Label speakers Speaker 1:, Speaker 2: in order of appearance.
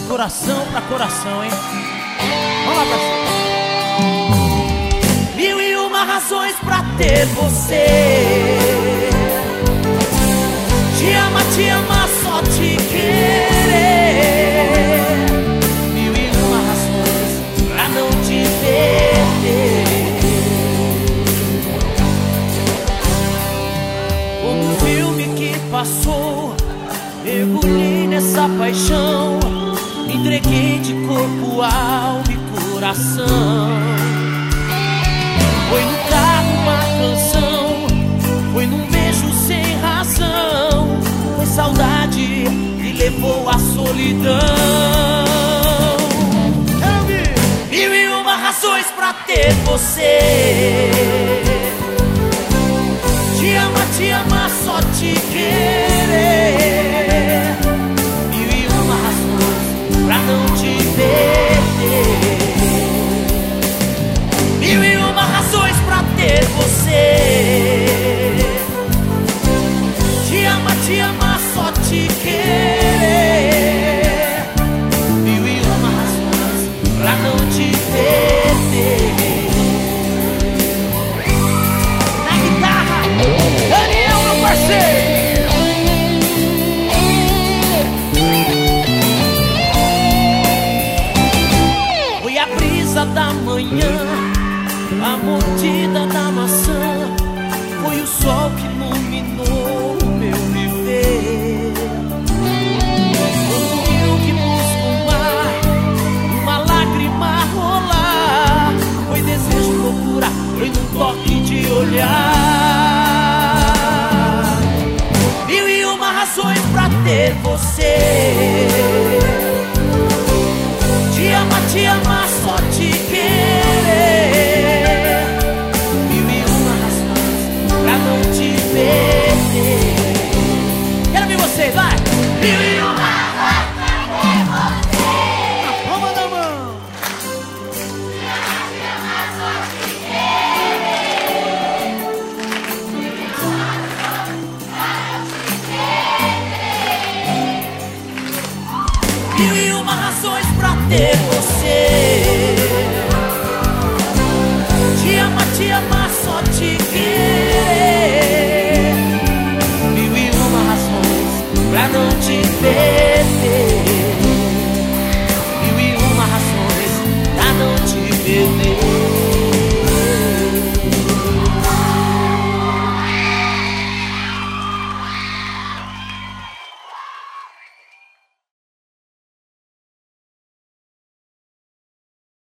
Speaker 1: coração pra coração, hein? Vamos lá, parceiro. 1001 razões pra ter você. Te ama, só te querer. 1001 razões pra não te perder. Como um filme que passou, mergulhei nessa paixão, me entreguei de corpo, alma e coração. Foi no carro uma canção, foi num beijo sem razão, foi saudade que levou à solidão. 1001 razões pra ter você. Te ama, só te querer. 1001 razões pra não te perder. 1001 razões pra ter você. Te ama, só te querer. 1001 razões pra não te perder. Na guitarra, Daniel, meu parceiro. Foi a brisa da manhã, a mordida da maçã, foi o sol que iluminou o meu viver. Foi o rio que busca o mar, uma lágrima rolar, foi desejo, loucura, foi num toque de olhar. 1001 razões pra ter você. Te ama, só te querer. 1001 razões pra não te perder. Quero ver vocês, vai! 1001 razões pra ter você. Na palma da mão. Te ama, só te querer. 1001 razões pra não te perder. 1001 razões pra ter você. Te ama, só te querer. 1001 razões pra não te perder. 1001 razões pra não te perder.